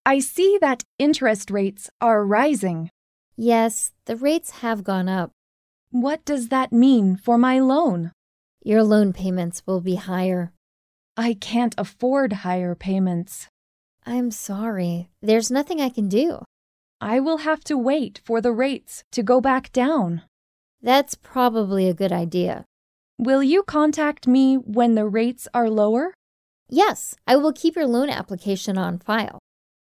I see that interest rates are rising. Yes, the rates have gone up. What does that mean for my loan? Your loan payments will be higher. I can't afford higher payments. I'm sorry. There's nothing I can do. I will have to wait for the rates to go back down. That's probably a good idea. Will you contact me when the rates are lower? Yes, I will keep your loan application on file.